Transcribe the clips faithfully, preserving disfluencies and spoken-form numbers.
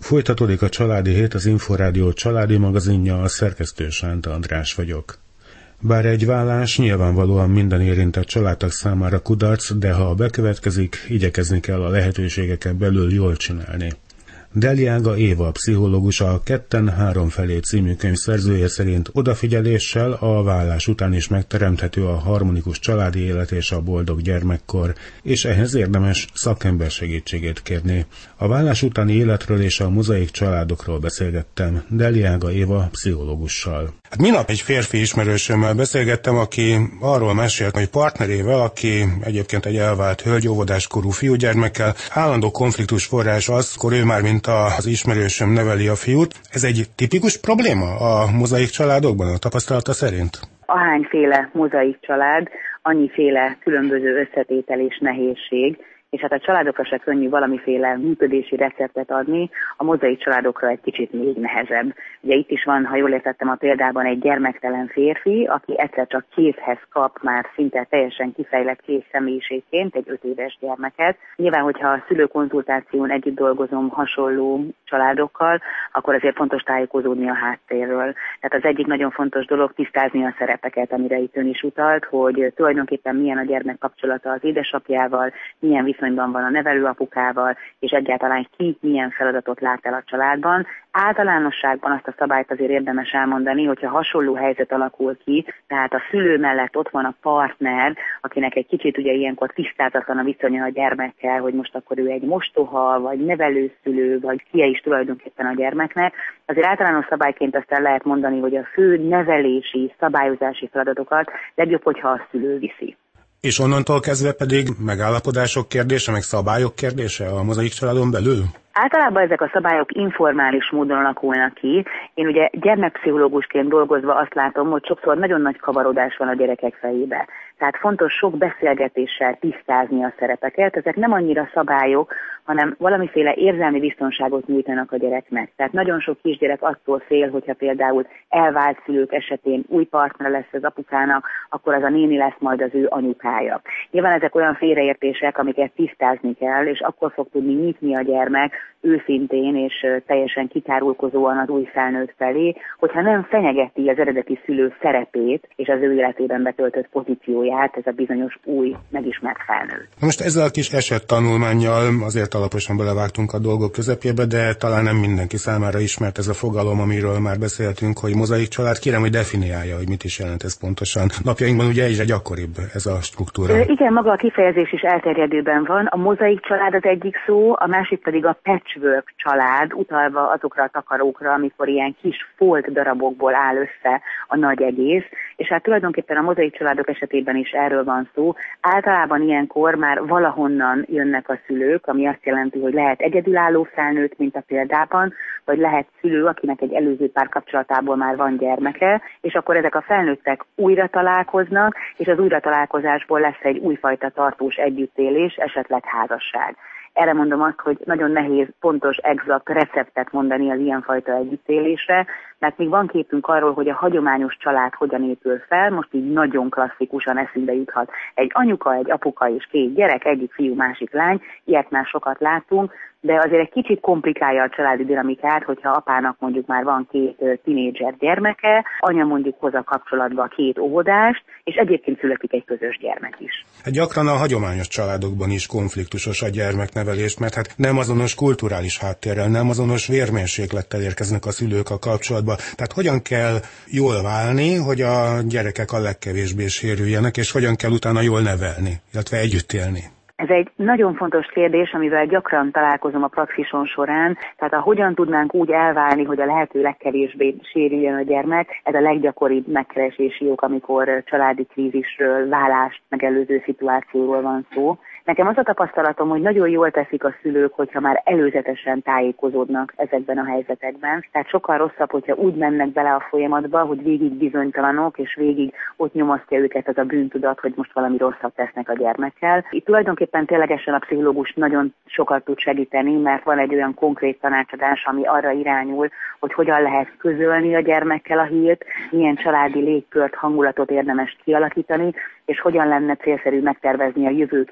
Folytatódik a Családi Hét, az Inforádió családi magazinja, a szerkesztő Sánta András vagyok. Bár egy vállás nyilvánvalóan minden érintett családtag számára kudarc, de ha bekövetkezik, igyekezni kell a lehetőségeken belül jól csinálni. Deliága Éva, pszichológus, a Ketten három felé című könyv szerzője szerint odafigyeléssel a vállás után is megteremthető a harmonikus családi élet és a boldog gyermekkor, és ehhez érdemes szakember segítségét kérni. A vállás utáni életről és a mozaik családokról beszélgettem Deliága Éva pszichológussal. Hát minap egy férfi ismerősömmel beszélgettem, aki arról mesélt, hogy partnerével, aki egyébként egy elvált hölgy, óvodáskorú fiúgyermekkel, állandó konfliktus forrás az, akkor ő már mint az ismerősöm neveli a fiút. Ez egy tipikus probléma a mozaik családokban, a tapasztalata szerint? Ahányféle mozaik család, annyiféle különböző összetétel és nehézség, és hát a családokra se könnyű valamiféle működési receptet adni, a mozaik családokra egy kicsit még nehezebb. Ugye itt is van, ha jól értettem a példában, egy gyermektelen férfi, aki egyszer csak kézhez kap már szinte teljesen kifejlett kész személyiségként egy öt éves gyermeket. Nyilván, hogyha a szülőkonzultáción együtt dolgozom hasonló családokkal, akkor azért fontos tájékozódni a háttérről. Tehát az egyik nagyon fontos dolog tisztázni a szerepeket, amire itt ön is utalt, hogy tulajdonképpen milyen a gyermek kapcsolata az édesapjával, milyen viszonyban van a nevelőapukával, és egyáltalán ki milyen feladatot lát el a családban. Általánosságban azt a szabályt azért érdemes elmondani, hogyha hasonló helyzet alakul ki, tehát a szülő mellett ott van a partner, akinek egy kicsit ugye ilyenkor tisztázatlan a viszonya a gyermekkel, hogy most akkor ő egy mostoha, vagy nevelőszülő, vagy fia is tulajdonképpen a gyermeknek. Azért általános szabályként azt el lehet mondani, hogy a fő nevelési, szabályozási feladatokat legjobb, hogyha a szülő viszi. És onnantól kezdve pedig megállapodások kérdése, meg szabályok kérdése a mozaik családon belül? Általában ezek a szabályok informális módon alakulnak ki. Én ugye gyermekpszichológusként dolgozva azt látom, hogy sokszor nagyon nagy kavarodás van a gyerekek fejébe. Tehát fontos sok beszélgetéssel tisztázni a szerepeket. Ezek nem annyira szabályok, hanem valamiféle érzelmi biztonságot nyújtanak a gyereknek. Tehát nagyon sok kisgyerek attól fél, hogyha például elvált szülők esetén új partner lesz az apukának, akkor az a néni lesz majd az ő anyukája. Nyilván ezek olyan félreértések, amiket tisztázni kell, és akkor fog tudni nyitni a gyermek őszintén és teljesen kitárulkozóan az új felnőtt felé, hogyha nem fenyegeti az eredeti szülő szerepét és az ő életében betöltött pozícióját, ez a bizonyos új, megismert felnőtt. Most ezzel a kis esettanulmánnyal azért alaposan belevágtunk a dolgok közepébe, de talán nem mindenki számára ismert ez a fogalom, amiről már beszéltünk, hogy mozaik család. Kérem, hogy definiálja, hogy mit is jelent ez pontosan. Napjainkban ugye egyre gyakoribb ez a struktúra. Ö, igen, maga a kifejezés is elterjedőben van. A mozaik család az egyik szó, a másik pedig a patchwork család, utalva azokra a takarókra, amikor ilyen kis folt darabokból áll össze a nagy egész, és hát tulajdonképpen a mozaik családok esetében is erről van szó. Általában ilyenkor már valahonnan jönnek a szülők, ami azt jelenti, hogy lehet egyedülálló felnőtt, mint a példában, vagy lehet szülő, akinek egy előző párkapcsolatából már van gyermeke, és akkor ezek a felnőttek újra találkoznak, és az újra találkozásból lesz egy újfajta tartós együttélés, esetleg házasság. Erre mondom azt, hogy nagyon nehéz pontos, exakt receptet mondani az ilyenfajta együttélésre, mert még van képünk arról, hogy a hagyományos család hogyan épül fel, most így nagyon klasszikusan eszünkbe juthat egy anyuka, egy apuka és két gyerek, egyik fiú, másik lány, ilyet már sokat látunk, de azért egy kicsit komplikálja a családi dinamikát, hogyha apának mondjuk már van két tinédzser gyermeke, anya mondjuk hoz a kapcsolatba két óvodást, és egyébként születik egy közös gyermek is. Hát gyakran a hagyományos családokban is konfliktusos a gyermeknevelés, mert hát nem azonos kulturális háttérrel, nem azonos vérmérséklettel érkeznek a szülők a kapcsolatba. Tehát hogyan kell jól válni, hogy a gyerekek a legkevésbé sérüljenek, és hogyan kell utána jól nevelni, illetve együtt élni? Ez egy nagyon fontos kérdés, amivel gyakran találkozom a praxison során, tehát a hogyan tudnánk úgy elválni, hogy a lehető legkevésbé sérüljön a gyermek, ez a leggyakoribb megkeresési ok, amikor családi krízisről, válást megelőző szituációról van szó. Nekem az a tapasztalatom, hogy nagyon jól teszik a szülők, hogyha már előzetesen tájékozódnak ezekben a helyzetekben. Tehát sokkal rosszabb, hogyha úgy mennek bele a folyamatba, hogy végig bizonytalanok, és végig ott nyomasztja őket az a bűntudat, hogy most valami rosszat tesznek a gyermekkel. Itt tulajdonképpen ténylegesen a pszichológus nagyon sokat tud segíteni, mert van egy olyan konkrét tanácsadás, ami arra irányul, hogy hogyan lehet közölni a gyermekkel a hírt, milyen családi légkört, hangulatot érdemes kialakítani, és hogyan lenne célszerű megtervezni a jövőképet,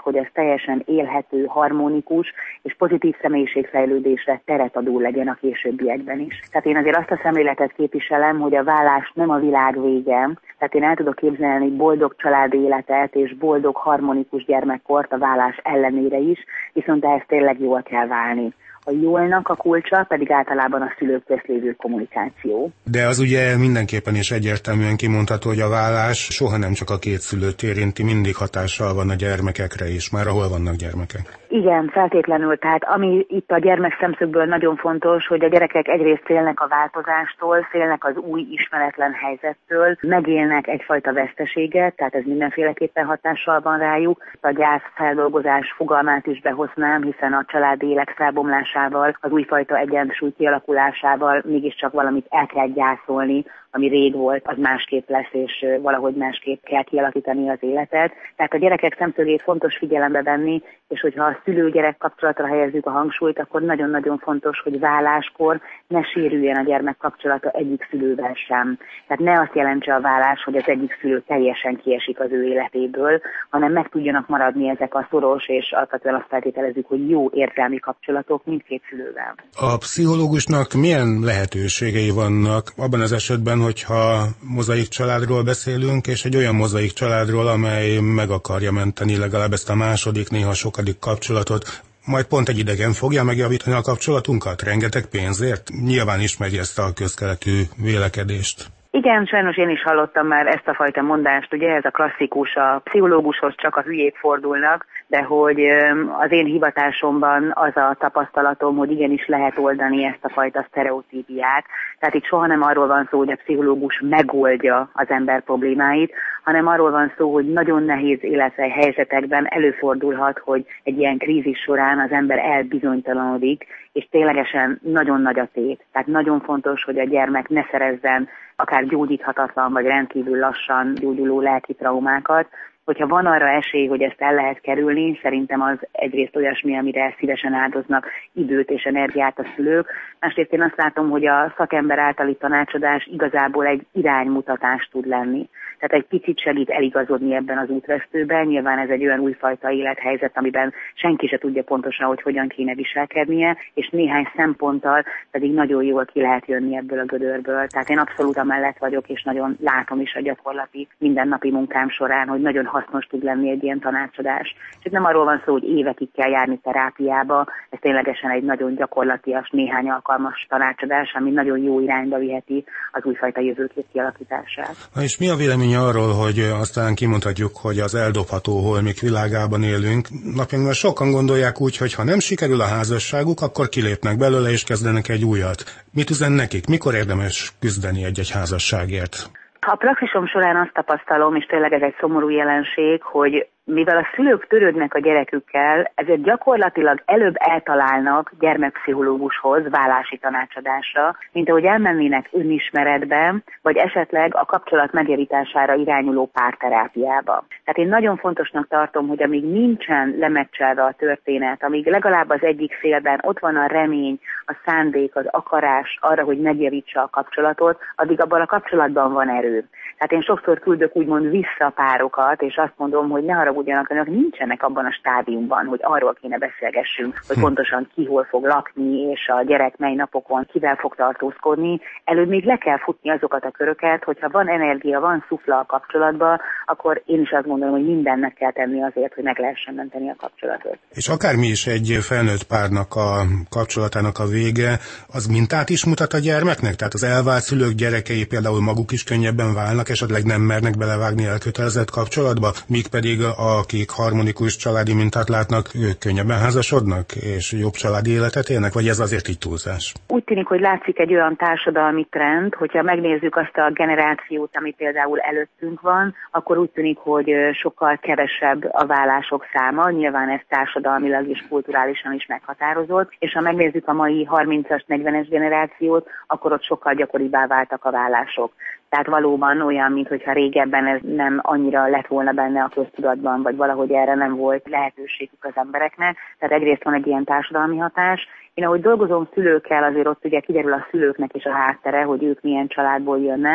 hogy ez teljesen élhető, harmonikus és pozitív személyiségfejlődésre teret adó legyen a későbbiekben is. Tehát én azért azt a szemléletet képviselem, hogy a vállás nem a világ vége, tehát én el tudok képzelni boldog családi életet és boldog, harmonikus gyermekkort a vállás ellenére is, viszont ehhez tényleg jól kell válni. A jólnak a kulcsa pedig általában a szülők közt lévő kommunikáció. De az ugye mindenképpen is egyértelműen kimondható, hogy a vállás soha nem csak a két szülőt érinti, mindig hatással van a gyermekekre is, már ahol vannak gyermekek. Igen, feltétlenül. Tehát ami itt a gyermek szemszögből nagyon fontos, hogy a gyerekek egyrészt félnek a változástól, félnek az új ismeretlen helyzettől, megélnek egyfajta veszteséget, tehát ez mindenféleképpen hatással van rájuk. A gyászfeldolgozás fogalmát is behoznám, hiszen a családi élet felbomlásával, az újfajta egyensúly kialakulásával mégiscsak valamit el kell gyászolni, ami rég volt, az másképp lesz, és valahogy másképp kell kialakítani az életet. Tehát a gyerekek szemszögét fontos figyelembe venni, és hogyha a szülő-gyerek kapcsolatra helyezzük a hangsúlyt, akkor nagyon-nagyon fontos, hogy válláskor ne sérüljen a gyermek kapcsolata egyik szülővel sem. Tehát ne azt jelentse a vállás, hogy az egyik szülő teljesen kiesik az ő életéből, hanem meg tudjanak maradni ezek a szoros, és alapvetően azt feltételezzük, hogy jó érzelmi kapcsolatok mindkét szülővel. A pszichológusnak milyen lehetőségei vannak abban az esetben, hogyha mozaik családról beszélünk, és egy olyan mozaik családról, amely meg akarja menteni legalább ezt a második, néha sokadik kapcsolatot, majd pont egy idegen fogja megjavítani a kapcsolatunkat? Rengeteg pénzért? Nyilván ismeri ezt a közkeletű vélekedést. Igen, sajnos én is hallottam már ezt a fajta mondást, ugye ez a klasszikus, a pszichológushoz csak a hülyék fordulnak, de hogy az én hivatásomban az a tapasztalatom, hogy igenis lehet oldani ezt a fajta sztereotípiát. Tehát itt soha nem arról van szó, hogy a pszichológus megoldja az ember problémáit, hanem arról van szó, hogy nagyon nehéz élethely helyzetekben előfordulhat, hogy egy ilyen krízis során az ember elbizonytalanodik, és ténylegesen nagyon nagy a tét. Tehát nagyon fontos, hogy a gyermek ne szerezzen akár gyógyíthatatlan vagy rendkívül lassan gyógyuló lelki traumákat. Hogyha van arra esély, hogy ezt el lehet kerülni, szerintem az egyrészt olyasmi, amire szívesen áldoznak időt és energiát a szülők. Másrészt én azt látom, hogy a szakember általi tanácsadás igazából egy iránymutatás tud lenni. Tehát egy picit segít eligazodni ebben az útvesztőben. Nyilván ez egy olyan újfajta élethelyzet, amiben senki se tudja pontosan, hogy hogyan kéne viselkednie, és néhány szemponttal pedig nagyon jól ki lehet jönni ebből a gödörből. Tehát én abszolút amellett vagyok, és nagyon látom is a gyakorlati mindennapi munkám során, hogy nagyon hasznos tud lenni egy ilyen tanácsadás. És nem arról van szó, hogy évekig kell járni terápiába, ez ténylegesen egy nagyon gyakorlatias, néhány alkalmas tanácsadás, ami nagyon jó irányba viheti az újfajta jövőkép kialakítását. Na és mi a vélemény arról, hogy aztán kimondhatjuk, hogy az eldobható holmik világában élünk? Napjainkban sokan gondolják úgy, hogy ha nem sikerül a házasságuk, akkor kilépnek belőle és kezdenek egy újat. Mit üzen nekik? Mikor érdemes küzdeni egy-egy házasságért? A praxisom során azt tapasztalom, és tényleg ez egy szomorú jelenség, hogy mivel a szülők törődnek a gyerekükkel, ezért gyakorlatilag előbb eltalálnak gyermekpszichológushoz, vállási tanácsadásra, mint ahogy elmennének önismeretbe, vagy esetleg a kapcsolat megjavítására irányuló párterápiába. Tehát én nagyon fontosnak tartom, hogy amíg nincsen lemeccselve a történet, amíg legalább az egyik félben ott van a remény, a szándék, az akarás arra, hogy megjavítsa a kapcsolatot, addig abban a kapcsolatban van erő. Tehát én sokszor küldök úgymond vissza párokat, és azt mondom, hogy ne haragudjanak, önök nincsenek abban a stádiumban, hogy arról kéne beszélgessünk, hogy pontosan ki hol fog lakni, és a gyerek mely napokon kivel fog tartózkodni. Előbb még le kell futni azokat a köröket, hogyha van energia, van szufla a kapcsolatban, akkor én is azt gondolom, hogy mindennek kell tenni azért, hogy meg lehessen menteni a kapcsolatot. És akármi is egy felnőtt párnak a kapcsolatának a vége, az mintát is mutat a gyermeknek? Tehát az elvált szülők gyerekei például maguk is könnyebben válnak, esetleg nem mernek belevágni elkötelezett kapcsolatba, míg pedig akik harmonikus családi mintát látnak, ők könnyebben házasodnak, és jobb családi életet élnek, vagy ez azért így túlzás? Úgy tűnik, hogy látszik egy olyan társadalmi trend, hogyha megnézzük azt a generációt, ami például előttünk van, akkor úgy tűnik, hogy sokkal kevesebb a vállások száma, nyilván ez társadalmilag és kulturálisan is meghatározott, és ha megnézzük a mai harmincas, negyvenes generációt, akkor ott sokkal gyakoribbá váltak a vállások. Tehát valóban olyan, mintha régebben ez nem annyira lett volna benne a köztudatban, vagy valahogy erre nem volt lehetőségük az embereknek. Tehát egyrészt van egy ilyen társadalmi hatás. Én ahogy dolgozom szülőkkel, azért ott ugye kiderül a szülőknek is a háttere, hogy ők milyen családból jönnek.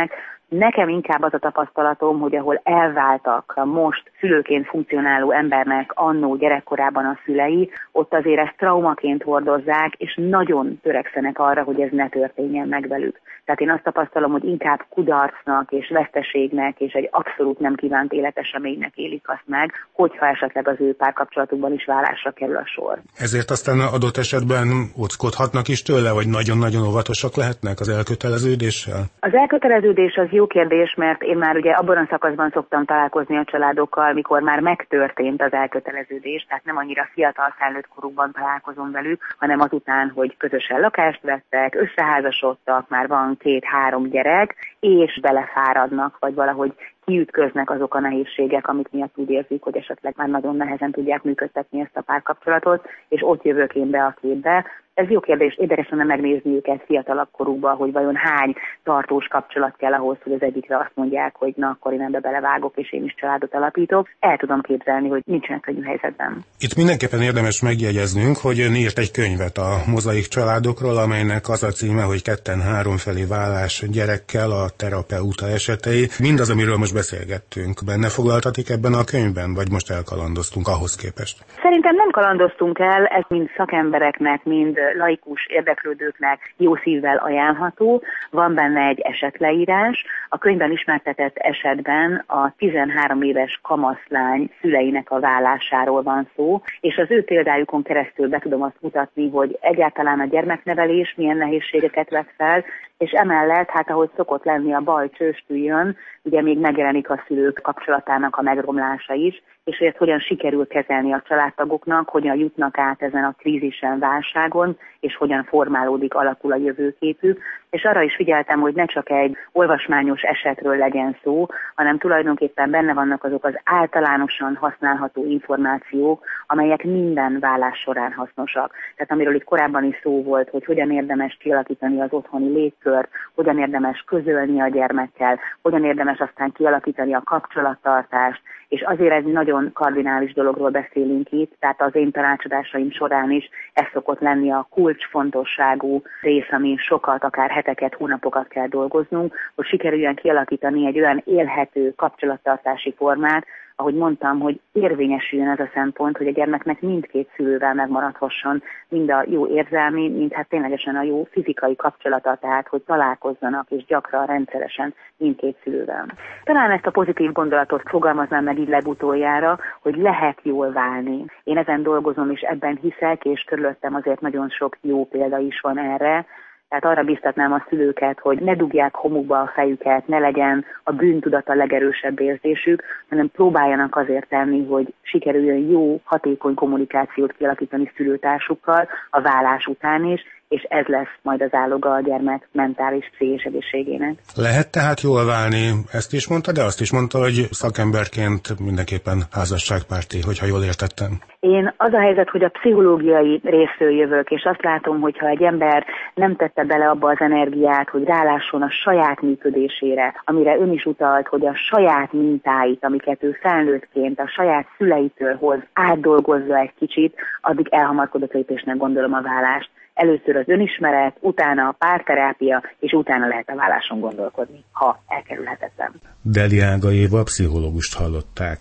Nekem inkább az a tapasztalatom, hogy ahol elváltak a most szülőként funkcionáló embernek annó gyerekkorában a szülei, ott azért ezt traumaként hordozzák, és nagyon törekszenek arra, hogy ez ne történjen meg velük. Tehát én azt tapasztalom, hogy inkább kudarcnak és veszteségnek és egy abszolút nem kívánt életeseménynek élik azt meg, hogyha esetleg az ő párkapcsolatukban is válásra kerül a sor. Ezért aztán adott esetben óckodhatnak is tőle, vagy nagyon-nagyon óvatosak lehetnek az elköteleződéssel? Az elköteleződés az jó kérdés, mert én már ugye abban a szakaszban szoktam találkozni a családokkal, mikor már megtörtént az elköteleződés, tehát nem annyira fiatal felnőtt korukban találkozom velük, hanem azután, hogy közösen lakást vettek, összeházasodtak, már van két-három gyerek, és belefáradnak, vagy valahogy kiütköznek azok a nehézségek, amik miatt úgy érzik, hogy esetleg már nagyon nehezen tudják működtetni ezt a párkapcsolatot, és ott jövök én be a képbe. Ez jó kérdés, érdekes lenne megnézni őket fiatalabb korukban, hogy vajon hány tartós kapcsolat kell ahhoz, hogy az egyikre azt mondják, hogy na, akkor én ebbe belevágok, és én is családot alapítok. El tudom képzelni, hogy nincsenek könnyű helyzetben. Itt mindenképpen érdemes megjegyeznünk, hogy ön írt egy könyvet a mozaik családokról, amelynek az a címe, hogy ketten-három felé válás gyerekkel, a terapeuta esetei. Mindaz, amiről most beszélgettünk, benne foglaltatik ebben a könyvben, vagy most elkalandoztunk ahhoz képest? Szerintem nem kalandoztunk el, ez mind szakembereknek, mind laikus érdeklődőknek jó szívvel ajánlható. Van benne egy esetleírás. A könyvben ismertetett esetben a tizenhárom éves kamaszlány szüleinek a válásáról van szó, és az ő példájukon keresztül be tudom azt mutatni, hogy egyáltalán a gyermeknevelés milyen nehézségeket vet fel, és emellett, hát ahogy szokott lenni a baj csőstüljön, ugye még megjelenik a szülők kapcsolatának a megromlása is, és hogy ezt hogyan sikerül kezelni a családtagoknak, hogyan jutnak át ezen a krízisen, válságon, és hogyan formálódik, alakul a jövőképük. És arra is figyeltem, hogy ne csak egy olvasmányos esetről legyen szó, hanem tulajdonképpen benne vannak azok az általánosan használható információk, amelyek minden vállás során hasznosak. Tehát amiről itt korábban is szó volt, hogy hogyan érdemes kialakítani az otthoni légkört, hogyan érdemes közölni a gyermekkel, hogyan érdemes aztán kialakítani a kapcsolattartást, és azért egy nagyon kardinális dologról beszélünk itt, tehát az én tanácsadásaim során is ez szokott lenni a kulcsfontosságú rész, ami sokat, akár heteket, hónapokat kell dolgoznunk, hogy sikerüljön kialakítani egy olyan élhető kapcsolattartási formát, ahogy mondtam, hogy érvényesüljön ez a szempont, hogy a gyermeknek mindkét szülővel megmaradhasson, mind a jó érzelmi, mind hát ténylegesen a jó fizikai kapcsolata, tehát hogy találkozzanak és gyakran, rendszeresen mindkét szülővel. Talán ezt a pozitív gondolatot fogalmaznám meg így legutoljára, hogy lehet jól válni. Én ezen dolgozom, és ebben hiszek, és körülöttem azért nagyon sok jó példa is van erre. Tehát arra biztatnám a szülőket, hogy ne dugják homokba a fejüket, ne legyen a bűntudat a legerősebb érzésük, hanem próbáljanak azért tenni, hogy sikerüljön jó, hatékony kommunikációt kialakítani szülőtársukkal a válás után is, és ez lesz majd az áloga a gyermek mentális, pszichés egészségének. Lehet tehát jól válni, ezt is mondta, de azt is mondta, hogy szakemberként mindenképpen házasságpárti, hogyha jól értettem. Én az a helyzet, hogy a pszichológiai részről jövök, és azt látom, hogy ha egy ember nem tette bele abba az energiát, hogy rálásson a saját működésére, amire ön is utalt, hogy a saját mintáit, amiket ő felnőttként a saját szüleitől hoz, átdolgozza egy kicsit, addig elhamarkodott lépésnek gondolom a válást. Először az önismeret, utána a párterápia, és utána lehet a váláson gondolkodni, ha elkerülhetetlen. Deli Ága Éva pszichológust hallották.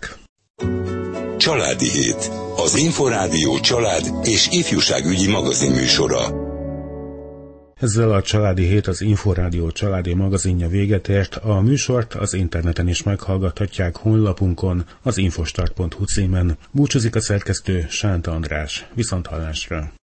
Családi Hét. Az Inforádió család és ifjúságügyi magazinműsora. Ezzel a Családi Hét, az Inforádió családi magazinja véget ért. A műsort az interneten is meghallgathatják honlapunkon, az infostart pont hu címen. Búcsúzik a szerkesztő, Sánta András. Viszonthallásra.